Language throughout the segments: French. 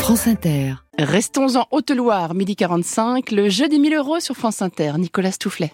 France Inter. Restons en Haute-Loire, 12h45, le jeu des 1000 € sur France Inter. Nicolas Stoufflet.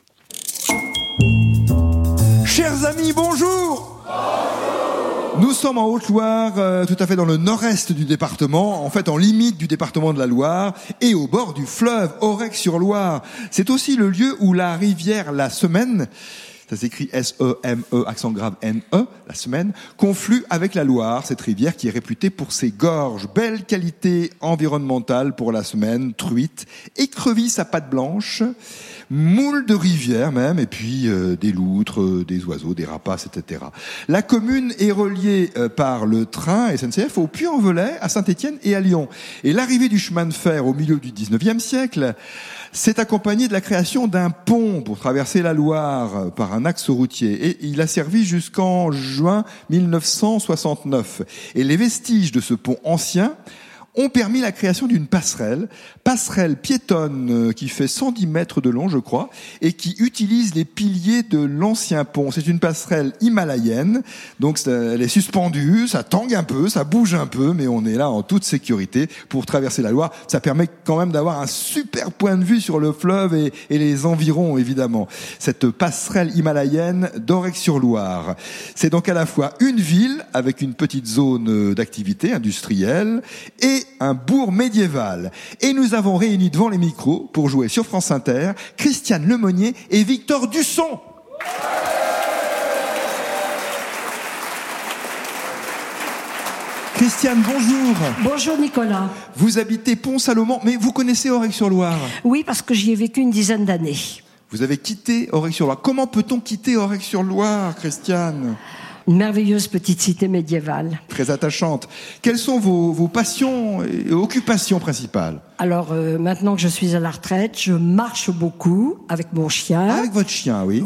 Chers amis, bonjour. Nous sommes en Haute-Loire, tout à fait dans le nord-est du département, en fait en limite du département de la Loire, et au bord du fleuve Aurec-sur-Loire. C'est aussi le lieu où la rivière La Semaine, ça s'écrit S-E-M-E, accent grave N-E, la Semaine, conflue avec la Loire, cette rivière qui est réputée pour ses gorges. Belle qualité environnementale pour la Semaine, truite, écrevisse à pattes blanches, moules de rivière même, et puis des loutres, des oiseaux, des rapaces, etc. La commune est reliée par le train SNCF au Puy-en-Velay, à Saint-Étienne et à Lyon. Et l'arrivée du chemin de fer au milieu du 19e siècle s'est accompagnée de la création d'un pont pour traverser la Loire par un axe routier. Et il a servi jusqu'en juin 1969. Et les vestiges de ce pont ancien ont permis la création d'une passerelle piétonne qui fait 110 mètres de long, je crois, et qui utilise les piliers de l'ancien pont. C'est une passerelle himalayenne, donc elle est suspendue, ça tangue un peu, ça bouge un peu, mais on est là en toute sécurité pour traverser la Loire. Ça permet quand même d'avoir un super point de vue sur le fleuve et les environs, évidemment. Cette passerelle himalayenne d'Aurec-sur-Loire. C'est donc à la fois une ville avec une petite zone d'activité industrielle et un bourg médiéval. Et nous avons réuni devant les micros pour jouer sur France Inter Christiane Lemonnier et Victor Dusson. Christiane, bonjour. Bonjour Nicolas. Vous habitez Pont-Salomon, mais vous connaissez Aurec-sur-Loire ? Oui, parce que j'y ai vécu une dizaine d'années. Vous avez quitté Aurec-sur-Loire. Comment peut-on quitter Aurec-sur-Loire, Christiane ? Une merveilleuse petite cité médiévale. Très attachante. Quelles sont vos passions et occupations principales ? Alors, maintenant que je suis à la retraite, je marche beaucoup avec mon chien. Avec votre chien, oui.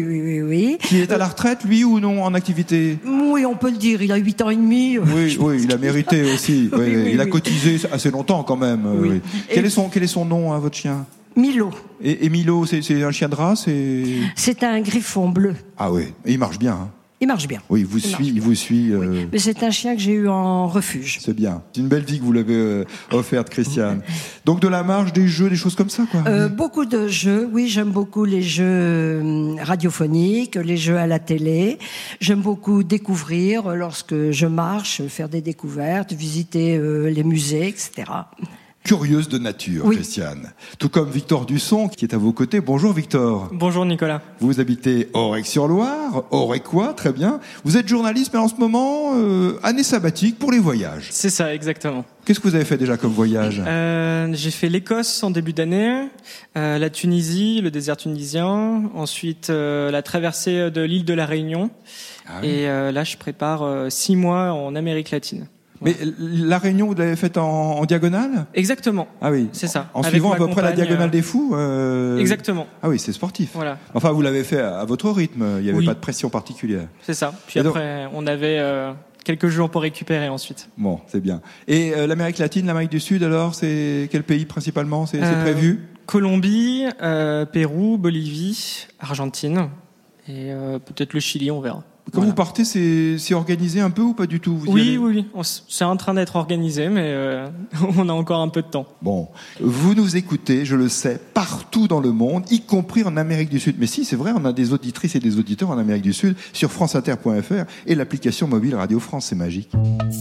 Oui. Qui est à la retraite, lui, ou non, en activité ? Oui, on peut le dire, il a 8 ans et demi. Oui, il a mérité aussi. Oui, il a cotisé assez longtemps quand même. Oui. Quel est son nom, votre chien ? Milo. Et Milo, c'est un chien de race C'est un griffon bleu. Ah oui, et il marche bien, hein. Il marche bien. Oui, il vous suit. Oui. Mais c'est un chien que j'ai eu en refuge. C'est bien. C'est une belle vie que vous l'avez offerte, Christiane. Donc de la marche, des jeux, des choses comme ça, quoi. Oui. Beaucoup de jeux. Oui, j'aime beaucoup les jeux radiophoniques, les jeux à la télé. J'aime beaucoup découvrir lorsque je marche, faire des découvertes, visiter les musées, etc. Curieuse de nature, oui. Christiane. Tout comme Victor Dusson, qui est à vos côtés. Bonjour Victor. Bonjour Nicolas. Vous habitez Aurec-sur-Loire, Aurecois, très bien. Vous êtes journaliste, mais en ce moment, année sabbatique pour les voyages. C'est ça, exactement. Qu'est-ce que vous avez fait déjà comme voyage ? J'ai fait l'Écosse en début d'année, la Tunisie, le désert tunisien, ensuite la traversée de l'île de la Réunion. Ah oui. Et là, je prépare 6 mois en Amérique latine. Mais la Réunion, vous l'avez faite en diagonale ? Exactement. Ah oui. C'est ça. En suivant à peu près la diagonale des fous Exactement. Ah oui, c'est sportif. Voilà. Enfin, vous l'avez fait à votre rythme. Il n'y avait pas de pression particulière. C'est ça. Puis après, on avait quelques jours pour récupérer ensuite. Bon, c'est bien. Et l'Amérique latine, l'Amérique du Sud, alors, c'est quel pays principalement ? C'est prévu ? Colombie, Pérou, Bolivie, Argentine et peut-être le Chili, on verra. Quand vous partez, c'est organisé un peu ou pas du tout ? Oui. C'est en train d'être organisé, mais on a encore un peu de temps. Bon, vous nous écoutez, je le sais, partout dans le monde, y compris en Amérique du Sud. Mais si, c'est vrai, on a des auditrices et des auditeurs en Amérique du Sud sur franceinter.fr et l'application mobile Radio France, c'est magique.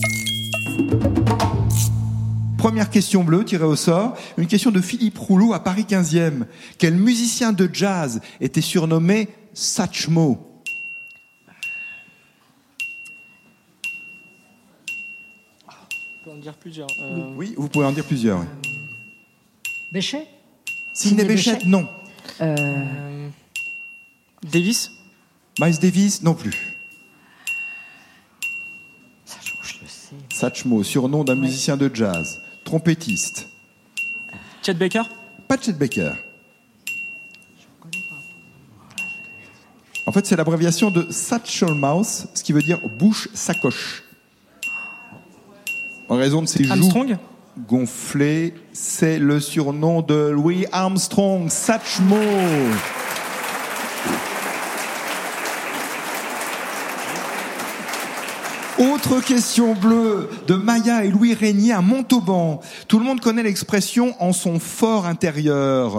Première question bleue tirée au sort, une question de Philippe Rouleau à Paris 15e. Quel musicien de jazz était surnommé Satchmo ? On peut en dire plusieurs. Oui, vous pouvez en dire plusieurs. Béchet ? Sidney Bechet, non. Davis ? Miles Davis, non plus. Satchmo, je le sais. Satchmo, surnom d'un musicien de jazz, trompettiste. Chet Baker ? Pas Chet Baker. En fait, c'est l'abréviation de Satchel Mouse, ce qui veut dire bouche sacoche. En raison de ses joues gonflées, c'est le surnom de Louis Armstrong, Satchmo. Autre question bleue de Maya et Louis Régnier à Montauban. Tout le monde connaît l'expression « en son fort intérieur »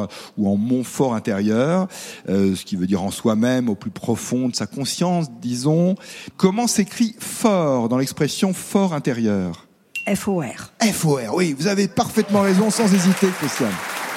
ou « en mon fort intérieur », ce qui veut dire en soi-même, au plus profond de sa conscience, disons. Comment s'écrit « fort » dans l'expression « fort intérieur » ? FOR. FOR, oui, vous avez parfaitement raison, sans hésiter, Christiane.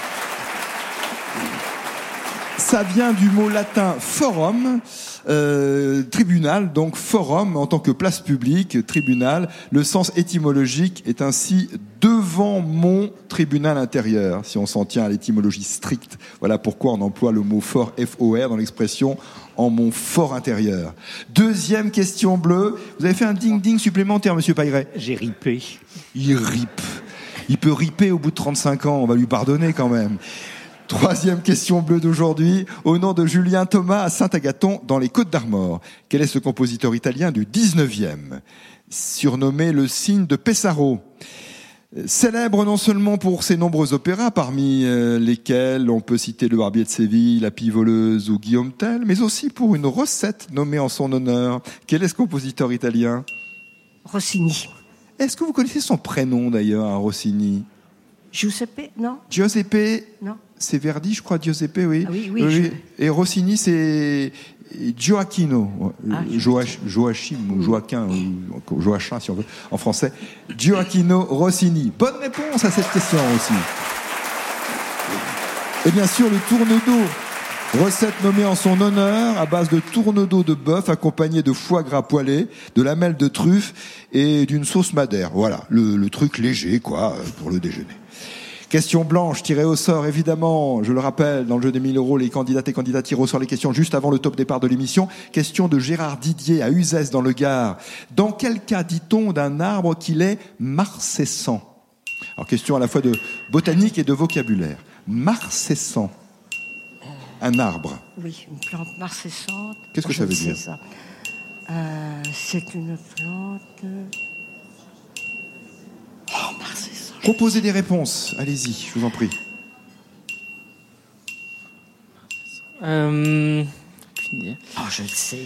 Ça vient du mot latin forum, tribunal, donc forum en tant que place publique, tribunal. Le sens étymologique est ainsi devant mon tribunal intérieur, si on s'en tient à l'étymologie stricte. Voilà pourquoi on emploie le mot fort, FOR, dans l'expression en mon fort intérieur. Deuxième question bleue. Vous avez fait un ding-ding supplémentaire, monsieur Pailleret. J'ai ripé. Il ripe. Il peut riper au bout de 35 ans, on va lui pardonner quand même. Troisième question bleue d'aujourd'hui, au nom de Julien Thomas à Saint-Agathon, dans les Côtes-d'Armor. Quel est ce compositeur italien du 19e, surnommé le cygne de Pesaro? Célèbre non seulement pour ses nombreux opéras, parmi lesquels on peut citer Le Barbier de Séville, La Pie voleuse ou Guillaume Tell, mais aussi pour une recette nommée en son honneur. Quel est ce compositeur italien? Rossini. Est-ce que vous connaissez son prénom d'ailleurs, à Rossini? Giuseppe, non? Giuseppe, non. C'est Verdi, je crois, Giuseppe, oui. Ah oui. Et Rossini, c'est Gioacchino, Joachim ou Joaquin, ou Joachim si on veut, en français. Gioacchino Rossini. Bonne réponse à cette question aussi. Et bien sûr, le tourne-dos. Recette nommée en son honneur à base de tourne-dos de bœuf accompagné de foie gras poêlé, de lamelles de truffe et d'une sauce madère. Voilà, le truc léger, quoi, pour le déjeuner. Question blanche, tirée au sort, évidemment. Je le rappelle, dans le jeu des 1000 euros, les candidates et candidats tirent au sort les questions juste avant le top départ de l'émission. Question de Gérard Didier à Uzès, dans le Gard. Dans quel cas dit-on d'un arbre qu'il est marcescent? Alors, question à la fois de botanique et de vocabulaire. Marcescent. Un arbre. Oui, une plante marcescente. Qu'est-ce que ça veut dire? Ça. C'est une plante... Oh, marcescent. Proposez des réponses. Allez-y, je vous en prie. Oh, je le sais.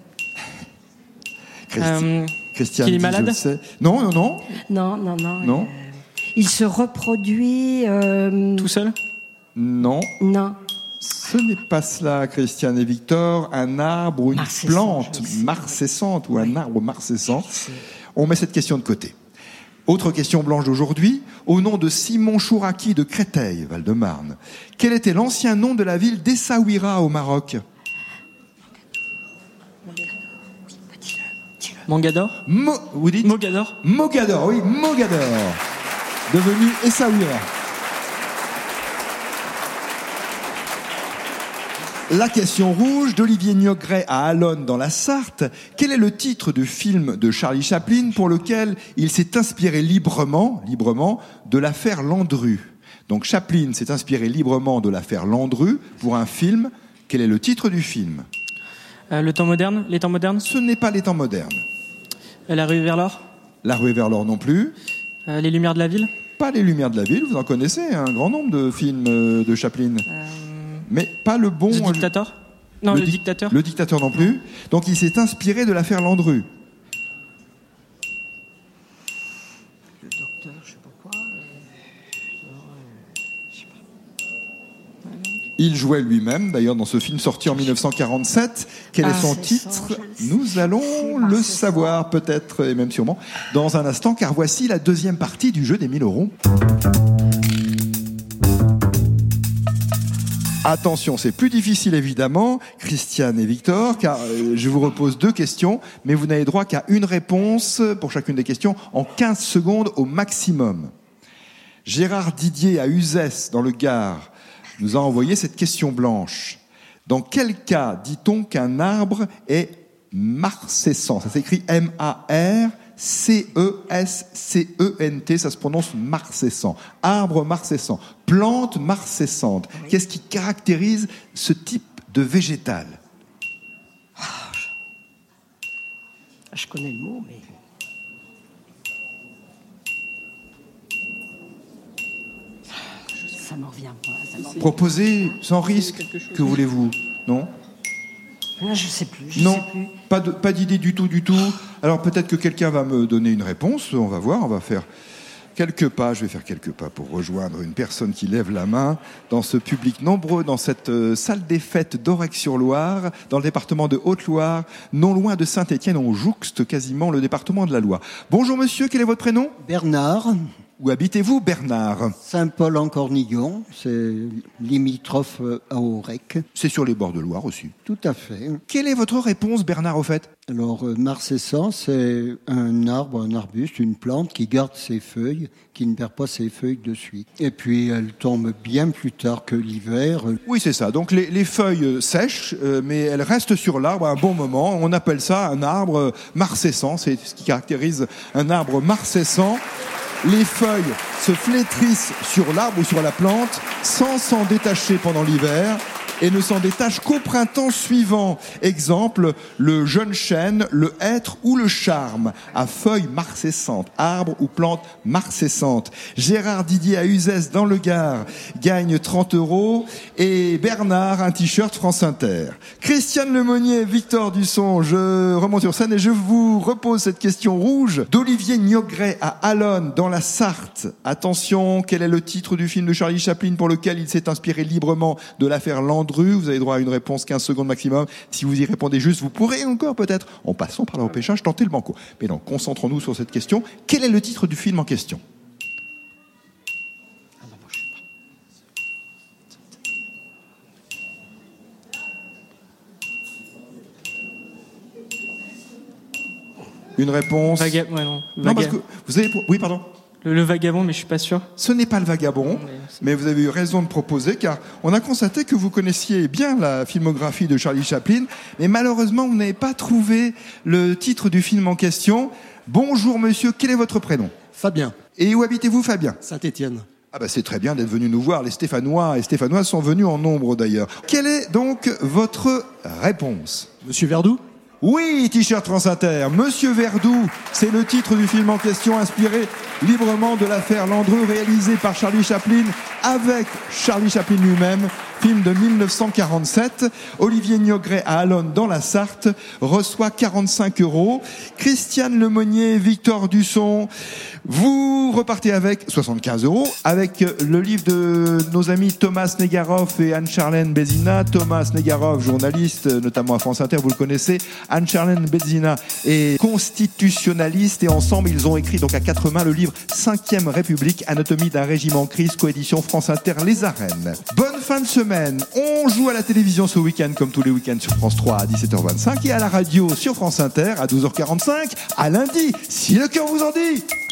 Christiane, qu'il est malade? je le sais. Non. Non. Il se reproduit... Tout seul? Non. Non. Ce n'est pas cela, Christiane et Victor. Un arbre ou une plante marcescente ou un arbre marcescent. On met cette question de côté. Autre question blanche d'aujourd'hui, au nom de Simon Chouraki de Créteil, Val-de-Marne. Quel était l'ancien nom de la ville d'Essaouira au Maroc? Mogador? Vous dites Mogador? Mogador, oui, Mogador. Devenu Essaouira. La question rouge d'Olivier Niogret à Allonne dans la Sarthe. Quel est le titre du film de Charlie Chaplin pour lequel il s'est inspiré librement de l'affaire Landru? Donc Chaplin s'est inspiré librement de l'affaire Landru pour un film. Quel est le titre du film? Le temps moderne? Les temps modernes? Ce n'est pas les temps modernes. La rue vers l'or? La rue vers l'or non plus. Les lumières de la ville? Pas les lumières de la ville, vous en connaissez un grand nombre de films de Chaplin. Mais pas le bon... Le dictateur? Non, le dictateur. Le dictateur non plus. Donc il s'est inspiré de l'affaire Landru. Le docteur, je sais pas quoi. Je sais pas. Il jouait lui-même, d'ailleurs, dans ce film sorti en 1947. Quel est son titre? Nous allons le savoir, peut-être, et même sûrement, dans un instant, car voici la deuxième partie du jeu des 1000 euros. Attention, c'est plus difficile évidemment, Christiane et Victor, car je vous repose 2 questions, mais vous n'avez droit qu'à une réponse pour chacune des questions en 15 secondes au maximum. Gérard Didier à Uzès, dans le Gard, nous a envoyé cette question blanche. Dans quel cas dit-on qu'un arbre est marcescent? Ça s'écrit M-A-R-C-E-S-C-E-N-T, ça se prononce marcescent. Arbre marcescent, plante marcescente. Oui. Qu'est-ce qui caractérise ce type de végétal? Je connais le mot, mais... Ça m'en revient pas. Proposez sans risque, que voulez-vous? Non? Je sais plus. Non, sais plus. pas d'idée du tout. Alors peut-être que quelqu'un va me donner une réponse. On va voir. On va faire quelques pas. Je vais faire quelques pas pour rejoindre une personne qui lève la main dans ce public nombreux, dans cette salle des fêtes d'Aurec-sur-Loire, dans le département de Haute-Loire, non loin de Saint-Étienne. On jouxte quasiment le département de la Loire. Bonjour monsieur, quel est votre prénom ? Bernard. Où habitez-vous, Bernard ? Saint-Paul-en-Cornillon, c'est limitrophe à Aurec. C'est sur les bords de Loire aussi. Tout à fait. Quelle est votre réponse, Bernard, au fait ? Alors, marcescent, c'est un arbre, un arbuste, une plante qui garde ses feuilles, qui ne perd pas ses feuilles de suite. Et puis, elle tombe bien plus tard que l'hiver. Oui, c'est ça. Donc, les feuilles sèchent, mais elles restent sur l'arbre à un bon moment. On appelle ça un arbre marcescent. C'est ce qui caractérise un arbre marcescent. Les feuilles se flétrissent sur l'arbre ou sur la plante sans s'en détacher pendant l'hiver et ne s'en détachent qu'au printemps suivant. Exemple, le jeune chêne, le hêtre ou le charme à feuilles marcescentes, arbre ou plante marcescente. Gérard Didier à Uzès dans le Gard gagne 30 € et Bernard un t-shirt France Inter. Christiane Lemonnier, Victor Dusson, je remonte sur scène et je vous repose cette question rouge d'Olivier Niogret à Allonne dans la Sarthe. Attention, quel est le titre du film de Charlie Chaplin pour lequel il s'est inspiré librement de l'affaire Landru? Vous avez droit à une réponse 15 secondes maximum. Si vous y répondez juste, vous pourrez encore peut-être, en passant par le repêchage, tenter le banco. Mais non, concentrons-nous sur cette question. Quel est le titre du film en question? Une réponse? Non, parce que vous avez... Oui, pardon. Le Vagabond, mais je suis pas sûr. Ce n'est pas le Vagabond, mais vous avez eu raison de proposer, car on a constaté que vous connaissiez bien la filmographie de Charlie Chaplin, mais malheureusement, vous n'avez pas trouvé le titre du film en question. Bonjour monsieur, quel est votre prénom? Fabien. Et où habitez-vous, Fabien? Saint-Étienne. Ah bah c'est très bien d'être venu nous voir. Les Stéphanois et Stéphanoises sont venus en nombre d'ailleurs. Quelle est donc votre réponse? Monsieur Verdoux? Oui, t-shirt France Inter. Monsieur Verdoux, c'est le titre du film en question, inspiré librement de l'affaire Landru, réalisé par Charlie Chaplin avec Charlie Chaplin lui-même. Film de 1947. Olivier Niogret à Allonne dans la Sarthe reçoit 45 €. Christiane Lemonnier, Victor Dusson, vous repartez avec 75 € avec le livre de nos amis Thomas Negaroff et Anne-Charlène Bézina. Thomas Negaroff, journaliste, notamment à France Inter, vous le connaissez. Anne-Charlène Bézina est constitutionnaliste et ensemble, ils ont écrit donc à 4 mains le livre 5e République, anatomie d'un régime en crise, coédition France Inter, Les Arènes. Bonne fin de semaine. On joue à la télévision ce week-end, comme tous les week-ends sur France 3 à 17h25 et à la radio sur France Inter à 12h45 à lundi, si le cœur vous en dit.